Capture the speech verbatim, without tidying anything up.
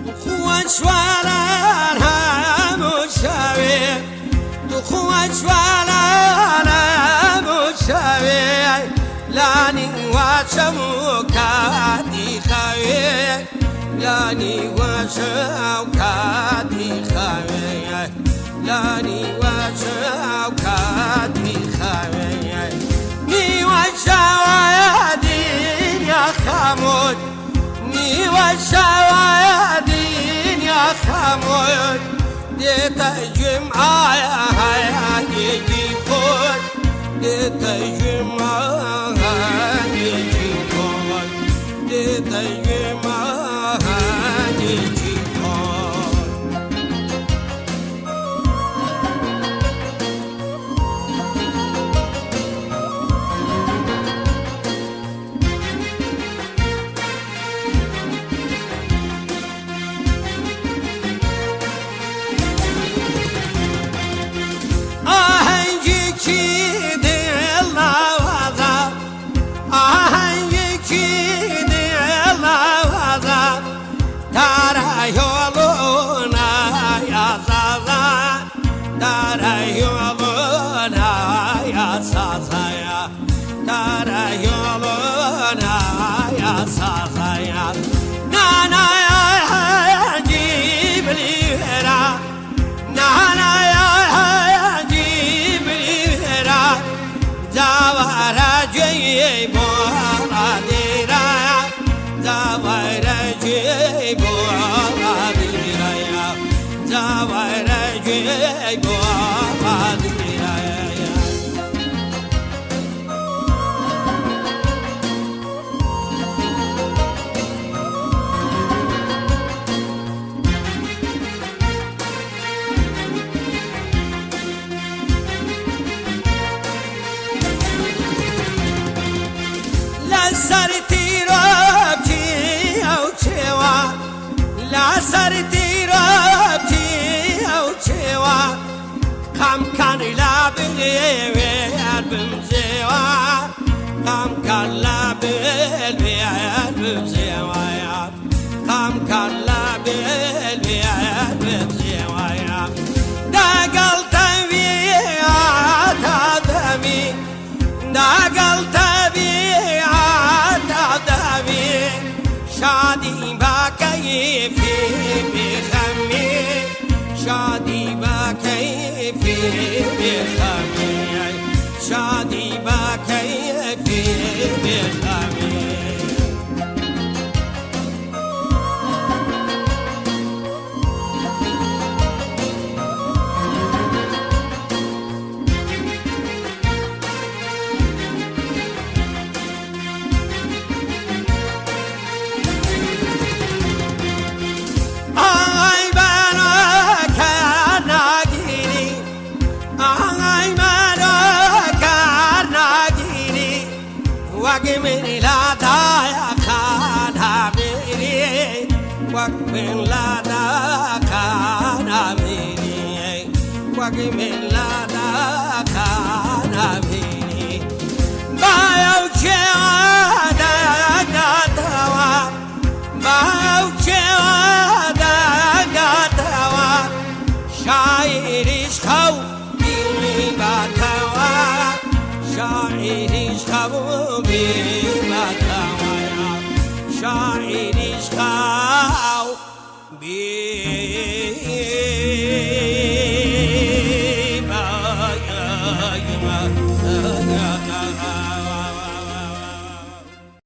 خوشوالان هموشوی تو خوشوالان هموشوی لانی واشمو کاتی خوی لانی واشمو کاتی خوی لانی واشمو کاتی خوی نی واشمو دنیا خمود نی واشمو دنیا خمود دیتا جمعه هایگی خود دیتا جمعه هایگی خود دیتا جمعه هایگی خود آهنگی کی دل نوازم آهنگی کی دل نوازم در یولونا یاسازم در یولونا یاسازم در یولونا یاسازم نانا جیبلیرا نانا Zawara boradira, Zawara boradira, Zawara boradira. Sarti robti au chewa, la sarti robti au chewa, kam kan la belewe album chewa, kam kan la belewe album chewa, kam kan la belewe album chewa, dagal tavi atadami, dagal tavi. شادی با کیفی بخمی شادی با کیفی بخمی شادی با کیفی بخمی Wakmin la da kana miri, wakmin la da kana miri, wakmin la da kana miri. Bayau chewa da gatawa, bayau chewa da gatawa, shairish khau bini batawa, shairish khau. شاعریش خواو بی